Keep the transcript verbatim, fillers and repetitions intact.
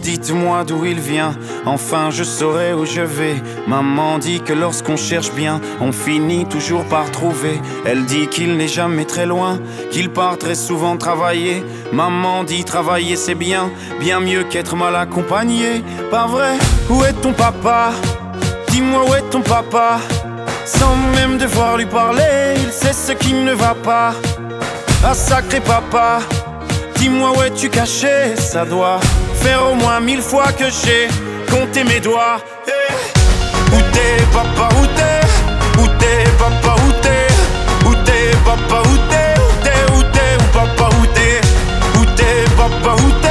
dites-moi d'où il vient, enfin je saurai où je vais. Maman dit que lorsqu'on cherche bien, on finit toujours par trouver. Elle dit qu'il n'est jamais très loin, qu'il part très souvent travailler. Maman dit travailler c'est bien, bien mieux qu'être mal accompagné. Pas vrai? Où est ton papa? Dis-moi où est ton papa? Sans même devoir lui parler, il sait ce qui ne va pas. Ah sacré papa, dis-moi où es-tu caché? Ça doit faire au moins mille fois que j'ai compté mes doigts. Hey. Où t'es papa, où t'es? Où t'es papa, où t'es? Où t'es papa, où t'es? Où t'es, où t'es, où papa, où t'es? Où t'es papa, où t'es?